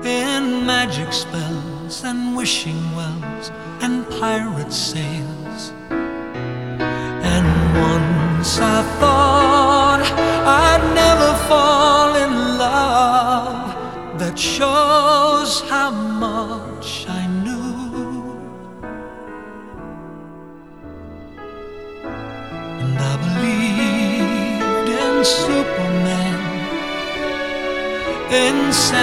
in magic spells and wishing wells and pirate sails. And once I thought I'd never fall in love. That shows how much I knew. And I believed in Superman, in